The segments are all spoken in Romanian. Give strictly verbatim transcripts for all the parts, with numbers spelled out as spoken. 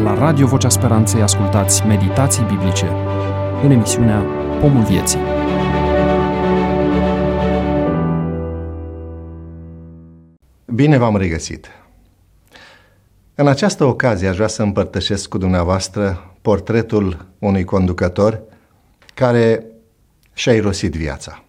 La Radio Vocea Speranței ascultați meditații biblice în emisiunea Pomul Vieții. Bine v-am regăsit! În această ocazie aș vrea să împărtășesc cu dumneavoastră portretul unui conducător care și-a irosit viața.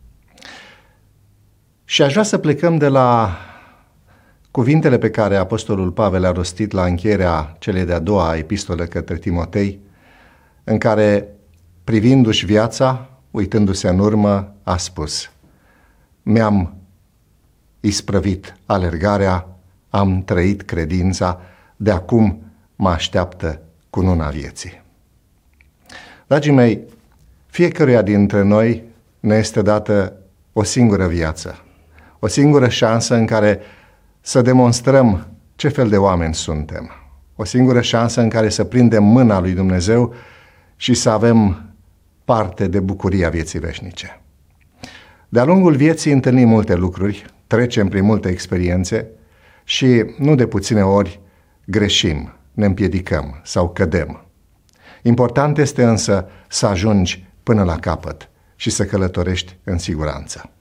Și aș vrea să plecăm de la cuvintele pe care apostolul Pavel a rostit la încheierea celei de-a doua epistole către Timotei, în care, privindu-și viața, uitându-se în urmă, a spus: mi-am isprăvit alergarea, am trăit credința, de acum mă așteaptă cununa vieții. Dragii mei, fiecăruia dintre noi ne este dată o singură viață, o singură șansă în care să demonstrăm ce fel de oameni suntem, o singură șansă în care să prindem mâna lui Dumnezeu și să avem parte de bucuria vieții veșnice. De-a lungul vieții întâlnim multe lucruri, trecem prin multe experiențe și nu de puține ori greșim, ne împiedicăm sau cădem. Important este însă să ajungi până la capăt și să călătorești în siguranță.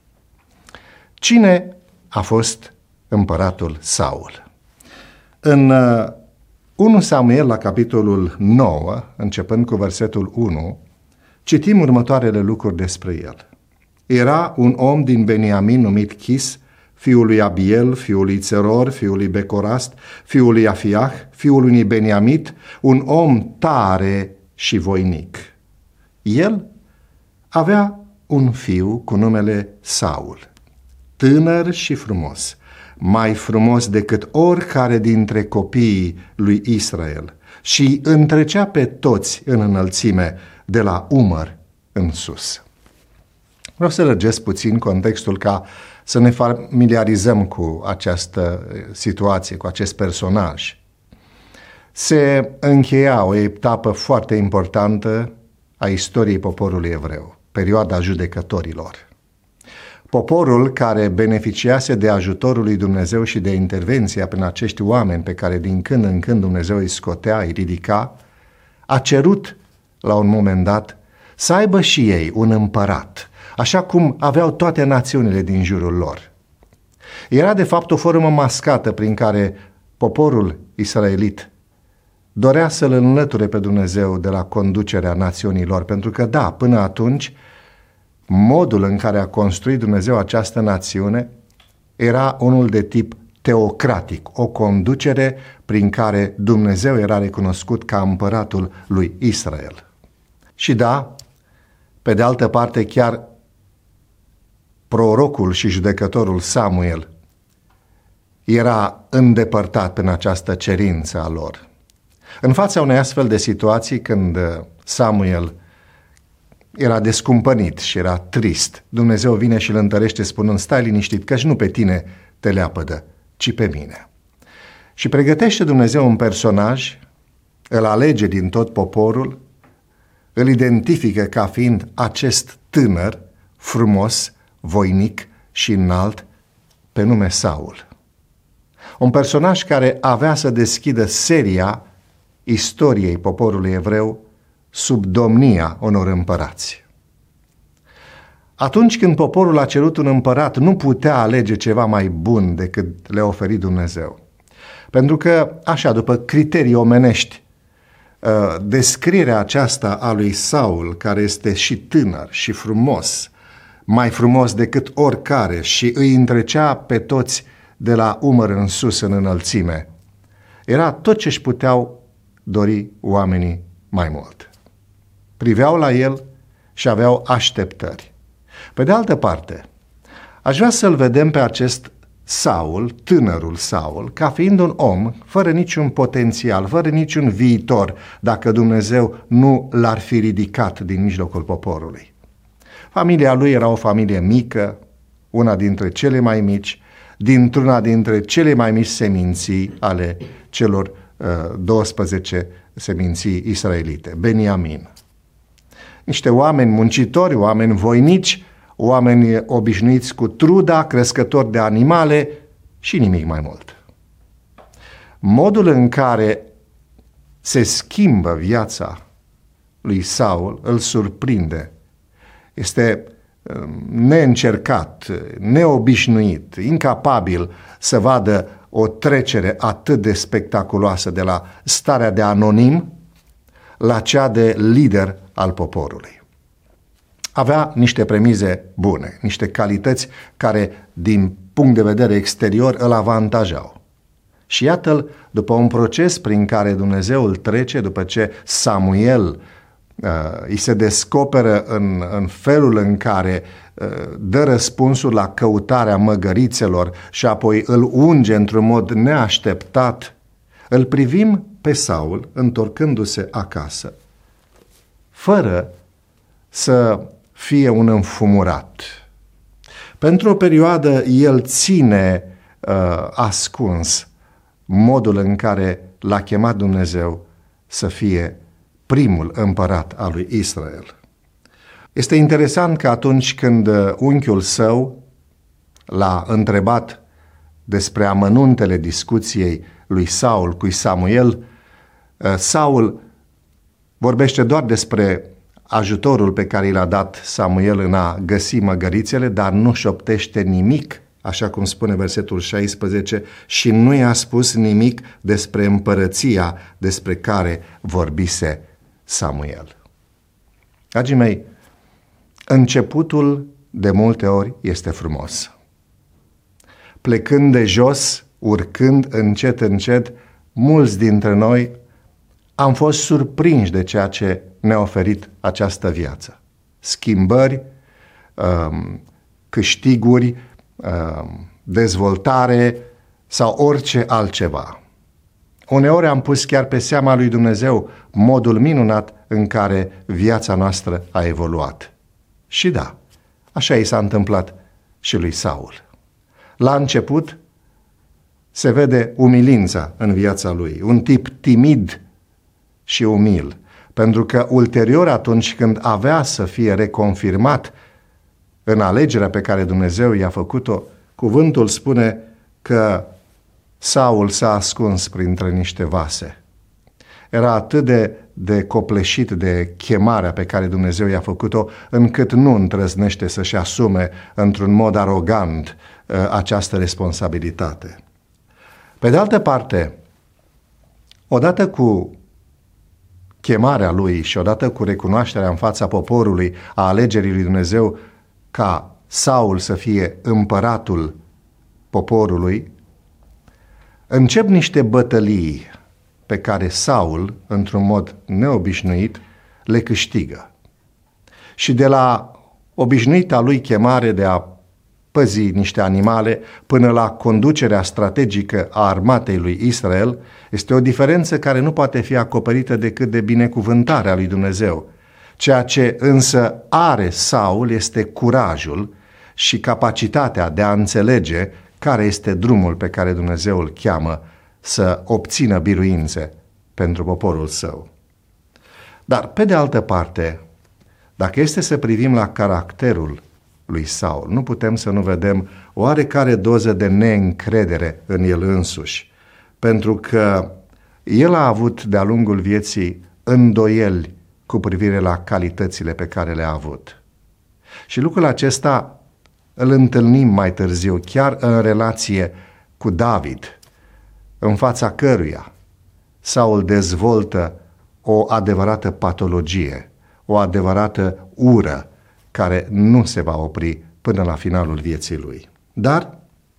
Cine a fost împăratul Saul? În unu Samuel, la capitolul nouă, începând cu versetul unu, citim următoarele lucruri despre el. Era un om din Beniamin numit Chis, fiul lui Abiel, fiul lui Țeror, fiul lui Becorast, fiul lui Afiah, fiul lui Beniamit, un om tare și voinic. El avea un fiu cu numele Saul, tânăr și frumos, mai frumos decât oricare dintre copiii lui Israel, și întrecea pe toți în înălțime de la umăr în sus. Vreau să lărgesc puțin contextul ca să ne familiarizăm cu această situație, cu acest personaj. Se încheia o etapă foarte importantă a istoriei poporului evreu, perioada judecătorilor. Poporul care beneficiase de ajutorul lui Dumnezeu și de intervenția prin acești oameni pe care din când în când Dumnezeu îi scotea, îi ridica, a cerut la un moment dat să aibă și ei un împărat, așa cum aveau toate națiunile din jurul lor. Era de fapt o formă mascată prin care poporul israelit dorea să-L înlăture pe Dumnezeu de la conducerea națiunilor, pentru că da, până atunci, modul în care a construit Dumnezeu această națiune era unul de tip teocratic, o conducere prin care Dumnezeu era recunoscut ca împăratul lui Israel. Și da, pe de altă parte, chiar prorocul și judecătorul Samuel era îndepărtat prin această cerință a lor. În fața unei astfel de situații, când Samuel era descumpănit și era trist, Dumnezeu vine și îl întărește spunând: stai liniștit, căci nu pe tine te leapădă, ci pe mine. Și pregătește Dumnezeu un personaj, îl alege din tot poporul, îl identifică ca fiind acest tânăr, frumos, voinic și înalt, pe nume Saul. Un personaj care avea să deschidă seria istoriei poporului evreu sub domnia unor împărați. Atunci când poporul a cerut un împărat, nu putea alege ceva mai bun decât le-a oferit Dumnezeu. Pentru că, așa, după criterii omenești, descrierea aceasta a lui Saul, care este și tânăr și frumos, mai frumos decât oricare, și îi întrecea pe toți de la umăr în sus în înălțime, era tot ce își puteau dori oamenii mai mult. Priveau la el și aveau așteptări. Pe de altă parte, aș vrea să-l vedem pe acest Saul, tânărul Saul, ca fiind un om fără niciun potențial, fără niciun viitor, dacă Dumnezeu nu l-ar fi ridicat din mijlocul poporului. Familia lui era o familie mică, una dintre cele mai mici, dintr-una dintre cele mai mici seminții ale celor uh, douăsprezece seminții israelite, Beniamin. Niște oameni muncitori, oameni voinici, oameni obișnuiți cu truda, crescători de animale și nimic mai mult. Modul în care se schimbă viața lui Saul, îl surprinde. Este neîncercat, neobișnuit, incapabil să vadă o trecere atât de spectaculoasă de la starea de anonim la cea de lider al poporului. Avea niște premize bune, niște calități care, din punct de vedere exterior, îl avantajau. Și iată-l, după un proces prin care Dumnezeu îl trece, după ce Samuel uh, îi se descoperă în, în felul în care uh, dă răspunsul la căutarea măgărițelor și apoi îl unge într-un mod neașteptat, îl privim pe Saul întorcându-se acasă, fără să fie un înfumurat. Pentru o perioadă el ține uh, ascuns modul în care l-a chemat Dumnezeu să fie primul împărat al lui Israel. Este interesant că atunci când unchiul său l-a întrebat despre amănuntele discuției lui Saul cu Samuel, Saul vorbește doar despre ajutorul pe care l-a dat Samuel în a găsi măgărițele, dar nu șoptește nimic, așa cum spune versetul șaisprezece, și nu i-a spus nimic despre împărăția despre care vorbise Samuel. Dragii mei, începutul de multe ori este frumos. Plecând de jos, urcând încet, încet, mulți dintre noi am fost surprinși de ceea ce ne-a oferit această viață. Schimbări, câștiguri, dezvoltare sau orice altceva. Uneori am pus chiar pe seama lui Dumnezeu modul minunat în care viața noastră a evoluat. Și da, așa i s-a întâmplat și lui Saul. La început se vede umilința în viața lui, un tip timid și umil, pentru că ulterior, atunci când avea să fie reconfirmat în alegerea pe care Dumnezeu i-a făcut-o, cuvântul spune că Saul s-a ascuns printre niște vase. Era atât de, de copleșit de chemarea pe care Dumnezeu i-a făcut-o, încât nu îndrăznește să-și asume într-un mod arogant această responsabilitate. Pe de altă parte, odată cu chemarea lui și odată cu recunoașterea în fața poporului a alegerii lui Dumnezeu ca Saul să fie împăratul poporului, încep niște bătălii pe care Saul, într-un mod neobișnuit, le câștigă. Și de la obișnuita lui chemare de a păzi niște animale până la conducerea strategică a armatei lui Israel, este o diferență care nu poate fi acoperită decât de binecuvântarea lui Dumnezeu. Ceea ce însă are Saul este curajul și capacitatea de a înțelege care este drumul pe care Dumnezeu îl cheamă să obțină biruințe pentru poporul său. Dar, pe de altă parte, dacă este să privim la caracterul lui Saul, nu putem să nu vedem oarecare doză de neîncredere în el însuși, pentru că el a avut de-a lungul vieții îndoieli cu privire la calitățile pe care le-a avut. Și lucrul acesta îl întâlnim mai târziu, chiar în relație cu David, în fața căruia Saul dezvoltă o adevărată patologie, o adevărată ură, care nu se va opri până la finalul vieții lui. Dar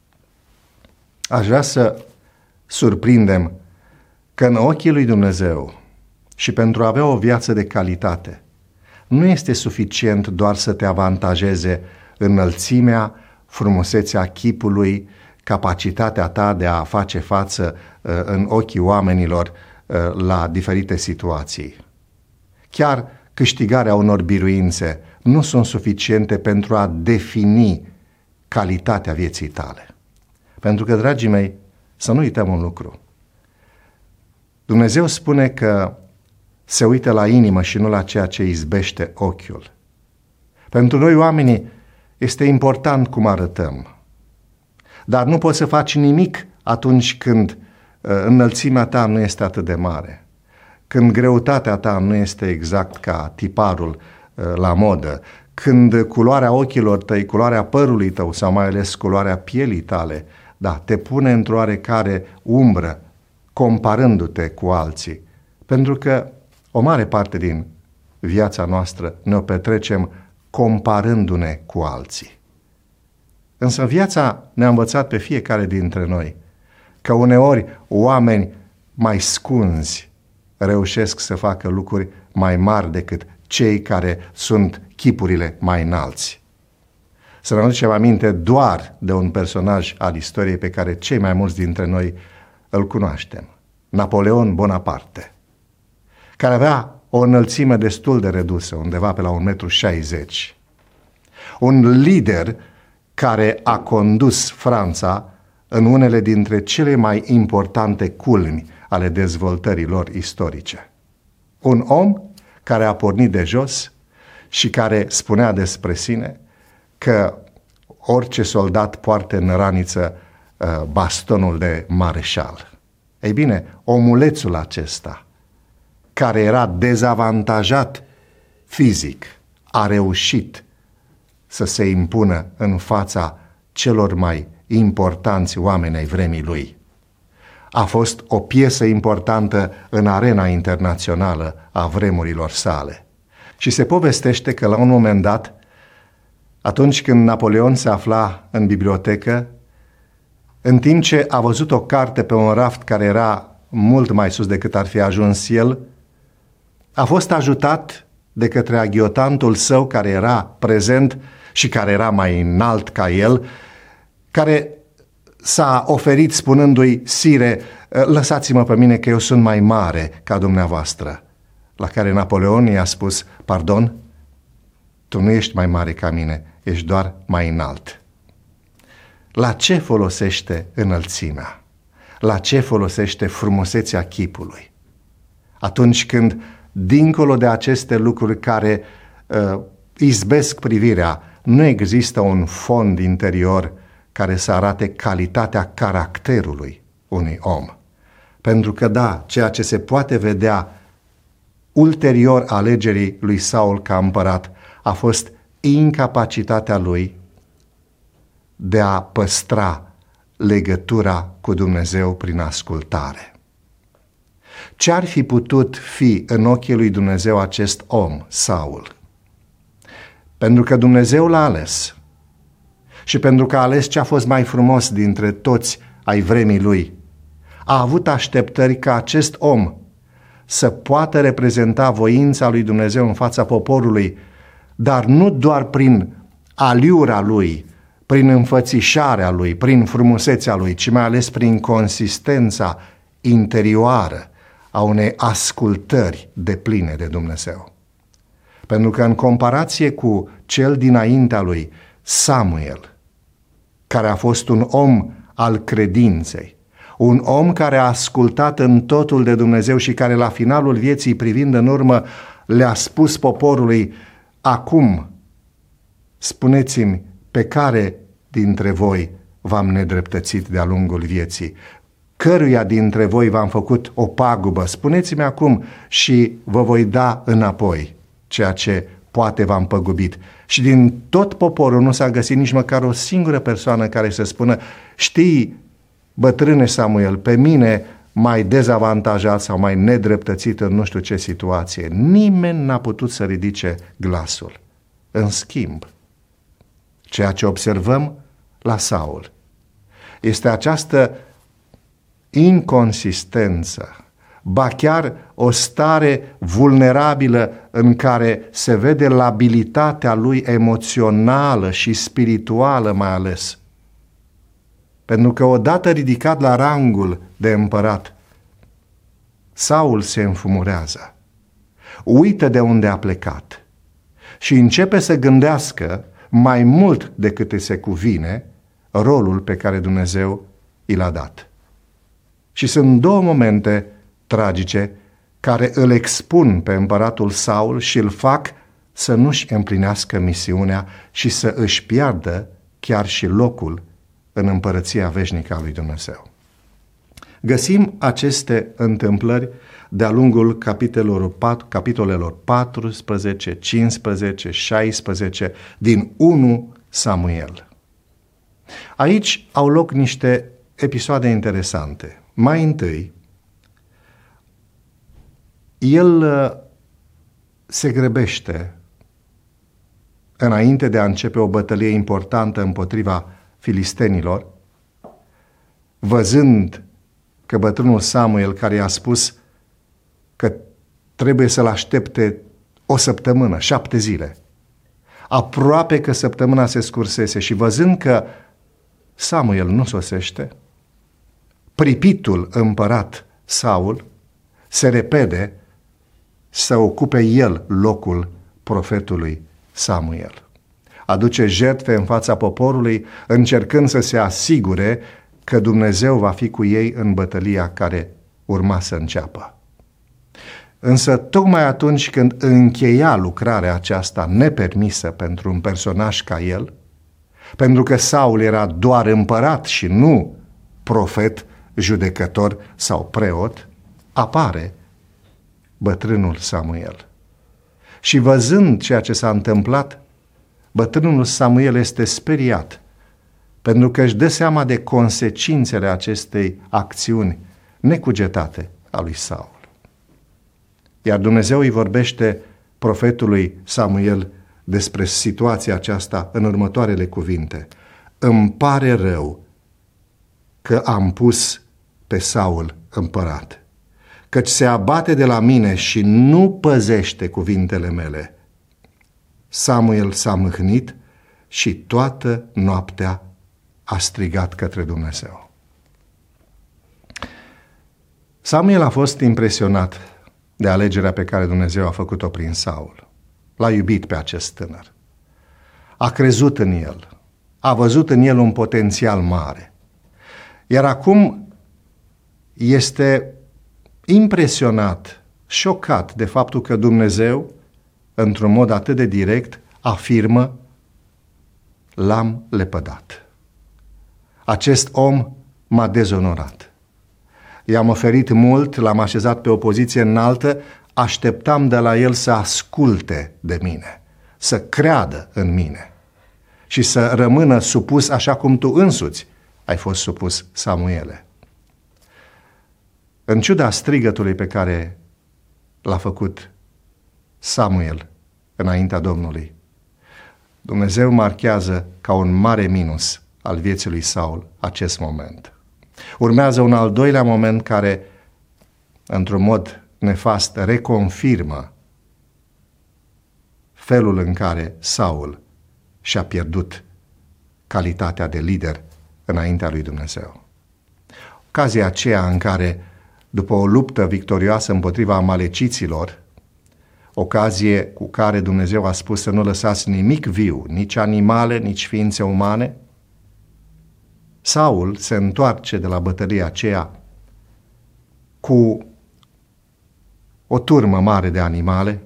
aș vrea să surprindem că în ochii lui Dumnezeu și pentru a avea o viață de calitate, nu este suficient doar să te avantajeze înălțimea, frumusețea chipului, capacitatea ta de a face față uh, în ochii oamenilor uh, la diferite situații. Chiar câștigarea unor biruințe nu sunt suficiente pentru a defini calitatea vieții tale. Pentru că, dragii mei, să nu uităm un lucru. Dumnezeu spune că se uită la inimă și nu la ceea ce izbește ochiul. Pentru noi oamenii este important cum arătăm, dar nu poți să faci nimic atunci când uh, înălțimea ta nu este atât de mare, când greutatea ta nu este exact ca tiparul uh, la modă, când culoarea ochilor tăi, culoarea părului tău sau mai ales culoarea pielii tale, da, te pune într-o oarecare umbră, comparându-te cu alții. Pentru că o mare parte din viața noastră ne-o petrecem comparându-ne cu alții. Însă viața ne-a învățat pe fiecare dintre noi că uneori oameni mai scunzi reușesc să facă lucruri mai mari decât cei care sunt chipurile mai înalți. Să ne aducem aminte doar de un personaj al istoriei pe care cei mai mulți dintre noi îl cunoaștem. Napoleon Bonaparte, care avea o înălțime destul de redusă, undeva pe la un metru șaizeci. Un lider care a condus Franța în unele dintre cele mai importante culmi ale dezvoltării lor istorice. Un om care a pornit de jos și care spunea despre sine că orice soldat poartă în raniță uh, bastonul de mareșal. Ei bine, omulețul acesta, care era dezavantajat fizic, a reușit să se impună în fața celor mai importanți oameni ai vremii lui. A fost o piesă importantă în arena internațională a vremurilor sale. Și se povestește că la un moment dat, atunci când Napoleon se afla în bibliotecă, în timp ce a văzut o carte pe un raft care era mult mai sus decât ar fi ajuns el, a fost ajutat de către aghiotantul său care era prezent și care era mai înalt ca el, care s-a oferit spunându-i: sire, lăsați-mă pe mine că eu sunt mai mare ca dumneavoastră. La care Napoleon i-a spus: pardon, tu nu ești mai mare ca mine, ești doar mai înalt. La ce folosește înălțimea? La ce folosește frumusețea chipului? Atunci când, dincolo de aceste lucruri care uh, izbesc privirea, nu există un fond interior care să arate calitatea caracterului unui om. Pentru că, da, ceea ce se poate vedea ulterior alegerii lui Saul ca împărat a fost incapacitatea lui de a păstra legătura cu Dumnezeu prin ascultare. Ce ar fi putut fi în ochii lui Dumnezeu acest om, Saul? Pentru că Dumnezeu l-a ales și pentru că a ales ce a fost mai frumos dintre toți ai vremii lui, a avut așteptări ca acest om să poată reprezenta voința lui Dumnezeu în fața poporului, dar nu doar prin aliura lui, prin înfățișarea lui, prin frumusețea lui, ci mai ales prin consistența interioară a unei ascultări depline de Dumnezeu. Pentru că în comparație cu cel dinaintea lui, Samuel, care a fost un om al credinței, un om care a ascultat în totul de Dumnezeu și care la finalul vieții, privind în urmă, le-a spus poporului: acum spuneți-mi pe care dintre voi v-am nedreptățit de-a lungul vieții, căruia dintre voi v-am făcut o pagubă, spuneți-mi acum și vă voi da înapoi ceea ce poate v-am păgubit. Și din tot poporul nu s-a găsit nici măcar o singură persoană care să spună: știi, bătrâne Samuel, pe mine mai dezavantajat sau mai nedreptățit în nu știu ce situație. Nimeni n-a putut să ridice glasul. În schimb, ceea ce observăm la Saul este această inconsistență, ba chiar o stare vulnerabilă în care se vede labilitatea lui emoțională și spirituală mai ales. Pentru că odată ridicat la rangul de împărat, Saul se înfumurează, uită de unde a plecat și începe să gândească mai mult decât îi se cuvine rolul pe care Dumnezeu i l-a dat. Și sunt două momente tragice care îl expun pe împăratul Saul și îl fac să nu-și împlinească misiunea și să își piardă chiar și locul în împărăția veșnică a lui Dumnezeu. Găsim aceste întâmplări de-a lungul capitolelor patru, capitolelor paisprezece, cincisprezece, șaisprezece din întâi Samuel. Aici au loc niște episoade interesante. Mai întâi, el se grăbește înainte de a începe o bătălie importantă împotriva filistenilor, văzând că bătrânul Samuel, care i-a spus că trebuie să-l aștepte o săptămână, șapte zile, aproape că săptămâna se scursese și văzând că Samuel nu sosește, pripitul împărat Saul se repede să ocupe el locul profetului Samuel. Aduce jertfe în fața poporului, încercând să se asigure că Dumnezeu va fi cu ei în bătălia care urma să înceapă. Însă tocmai atunci când încheia lucrarea aceasta nepermisă pentru un personaj ca el, pentru că Saul era doar împărat și nu profet, judecător sau preot, apare bătrânul Samuel. Și văzând ceea ce s-a întâmplat, bătrânul Samuel este speriat, pentru că își dă seama de consecințele acestei acțiuni necugetate a lui Saul. Iar Dumnezeu îi vorbește profetului Samuel despre situația aceasta în următoarele cuvinte. Îmi pare rău că am pus pe Saul împărat, căci se abate de la mine și nu păzește cuvintele mele. Samuel s-a mâhnit și toată noaptea a strigat către Dumnezeu. Samuel a fost impresionat de alegerea pe care Dumnezeu a făcut-o prin Saul. L-a iubit pe acest tânăr. A crezut în el. A văzut în el un potențial mare. Iar acum este impresionat, șocat de faptul că Dumnezeu, într-un mod atât de direct, afirmă: l-am lepădat. Acest om m-a dezonorat. I-am oferit mult, l-am așezat pe o poziție înaltă, așteptam de la el să asculte de mine, să creadă în mine și să rămână supus așa cum tu însuți ai fost supus, Samuele. În ciuda strigătului pe care l-a făcut Samuel înaintea Domnului, Dumnezeu marchează ca un mare minus al vieții lui Saul acest moment. Urmează un al doilea moment care, într-un mod nefast, reconfirmă felul în care Saul și-a pierdut calitatea de lider înaintea lui Dumnezeu. Ocazia aceea în care, după o luptă victorioasă împotriva amaleciților, ocazie cu care Dumnezeu a spus să nu lăsați nimic viu, nici animale, nici ființe umane, Saul se întoarce de la bătălia aceea cu o turmă mare de animale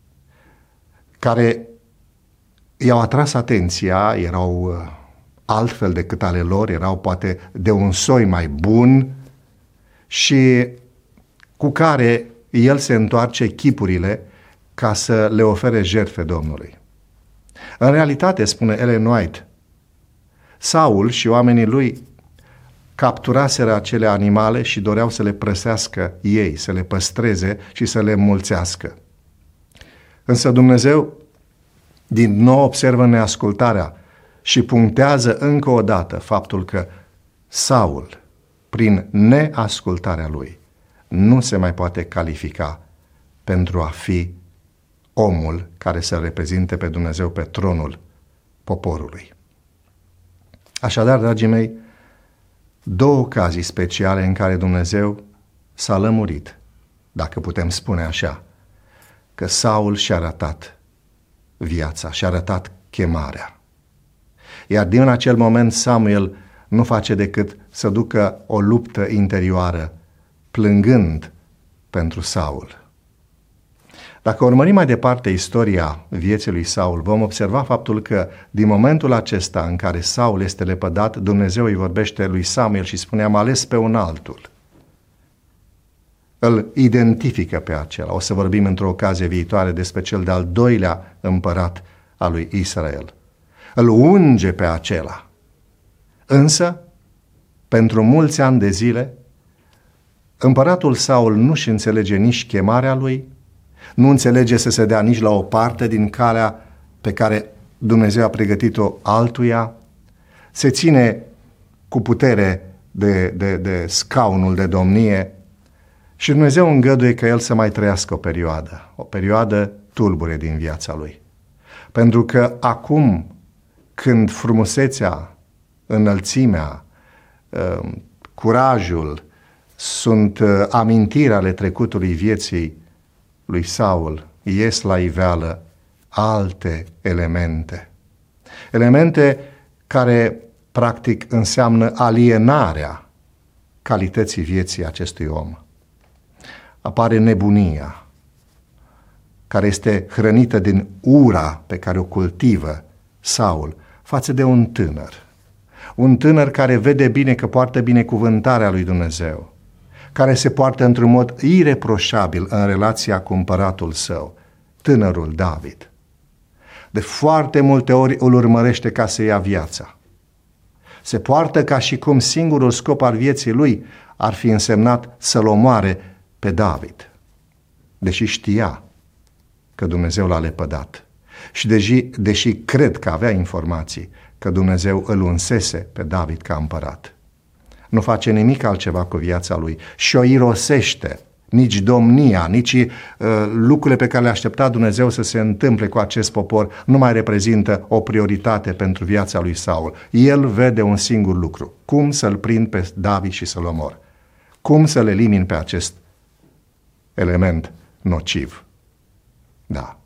care i-au atras atenția, erau altfel decât ale lor, erau poate de un soi mai bun și cu care el se întoarce chipurile ca să le ofere jertfe Domnului. În realitate, spune Ellen White, Saul și oamenii lui capturaseră acele animale și doreau să le prăsească ei, să le păstreze și să le înmulțească. Însă Dumnezeu din nou observă neascultarea și punctează încă o dată faptul că Saul, prin neascultarea lui, nu se mai poate califica pentru a fi omul care să reprezinte pe Dumnezeu pe tronul poporului. Așadar, dragii mei, două ocazii speciale în care Dumnezeu s-a lămurit, dacă putem spune așa, că Saul și-a arătat viața, și-a arătat chemarea. Iar din acel moment Samuel nu face decât să ducă o luptă interioară, plângând pentru Saul. Dacă urmărim mai departe istoria vieții lui Saul, vom observa faptul că din momentul acesta în care Saul este lepădat, Dumnezeu îi vorbește lui Samuel și spune: am ales pe un altul. îl identifică pe acela. O să vorbim într-o ocazie viitoare despre cel de-al doilea împărat al lui Israel. Îl unge pe acela. Însă, pentru mulți ani de zile, împăratul Saul nu-și înțelege nici chemarea lui, nu înțelege să se dea nici la o parte din calea pe care Dumnezeu a pregătit-o altuia, se ține cu putere de, de, de scaunul de domnie și Dumnezeu îngăduie că el să mai trăiască o perioadă, o perioadă tulbure din viața lui. Pentru că acum, când frumusețea, înălțimea, curajul sunt amintiri ale trecutului vieții lui Saul, ies la iveală alte elemente. Elemente care practic înseamnă alienarea calității vieții acestui om. Apare nebunia, care este hrănită din ura pe care o cultivă Saul față de un tânăr. Un tânăr care vede bine că poartă binecuvântarea lui Dumnezeu, care se poartă într-un mod ireproșabil în relația cu împăratul său, tânărul David. De foarte multe ori îl urmărește ca să ia viața. Se poartă ca și cum singurul scop al vieții lui ar fi însemnat să-l omoare pe David, deși știa că Dumnezeu l-a lepădat și deși, deși cred că avea informații că Dumnezeu îl unsese pe David ca împărat. Nu face nimic altceva cu viața lui și o irosește. Nici domnia, nici uh, lucrurile pe care le aștepta Dumnezeu să se întâmple cu acest popor nu mai reprezintă o prioritate pentru viața lui Saul. El vede un singur lucru: cum să-l prind pe David și să-l omor. Cum să-l elimin pe acest element nociv. Da.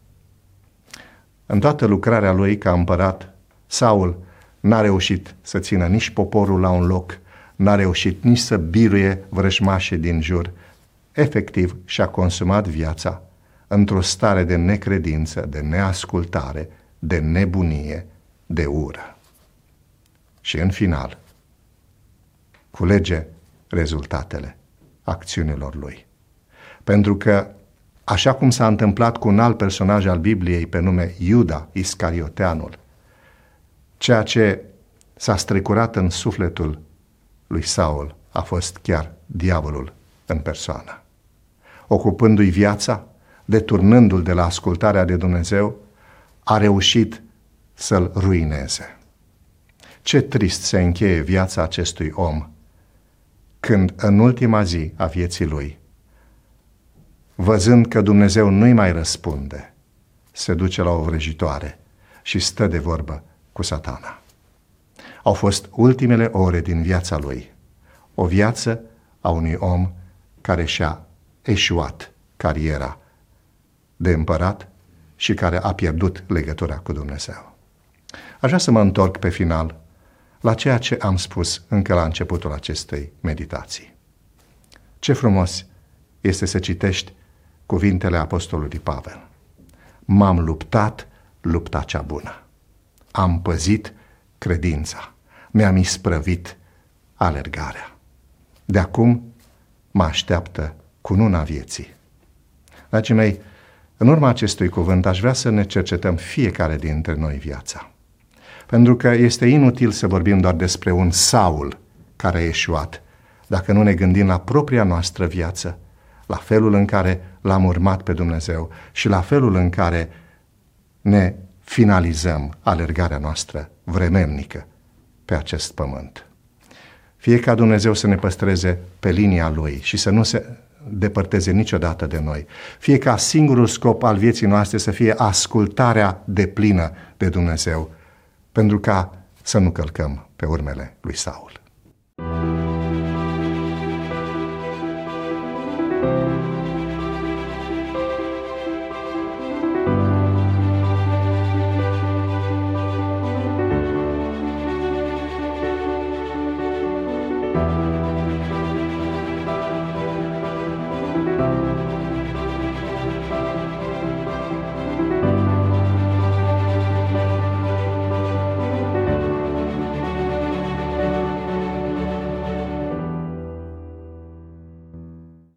În toată lucrarea lui ca împărat, Saul n-a reușit să țină nici poporul la un loc, n-a reușit nici să biruie vrăjmașii din jur. Efectiv și-a consumat viața într-o stare de necredință, de neascultare, de nebunie, de ură. Și în final, culege rezultatele acțiunilor lui. Pentru că, așa cum s-a întâmplat cu un alt personaj al Bibliei pe nume Iuda Iscarioteanul, ceea ce s-a strecurat în sufletul lui Saul a fost chiar diavolul în persoană. Ocupându-i viața, deturnându-l de la ascultarea de Dumnezeu, a reușit să-l ruineze. Ce trist se încheie viața acestui om când în ultima zi a vieții lui, văzând că Dumnezeu nu-i mai răspunde, se duce la o vrăjitoare și stă de vorbă cu Satana. Au fost ultimele ore din viața lui, o viață a unui om care și-a eșuat cariera de împărat și care a pierdut legătura cu Dumnezeu. Aș vrea să mă întorc pe final la ceea ce am spus încă la începutul acestei meditații. Ce frumos este să citești cuvintele apostolului Pavel. M-am luptat lupta cea bună. Am păzit credința. Mi-am isprăvit alergarea. De acum mă așteaptă cununa vieții. Dragii mei, în urma acestui cuvânt aș vrea să ne cercetăm fiecare dintre noi viața. Pentru că este inutil să vorbim doar despre un Saul care a eșuat, dacă nu ne gândim la propria noastră viață, la felul în care l-am urmat pe Dumnezeu și la felul în care ne finalizăm alergarea noastră vremelnică pe acest pământ. Fie ca Dumnezeu să ne păstreze pe linia Lui și să nu se depărteze niciodată de noi. Fie ca singurul scop al vieții noastre să fie ascultarea deplină de Dumnezeu, pentru ca să nu călcăm pe urmele lui Saul.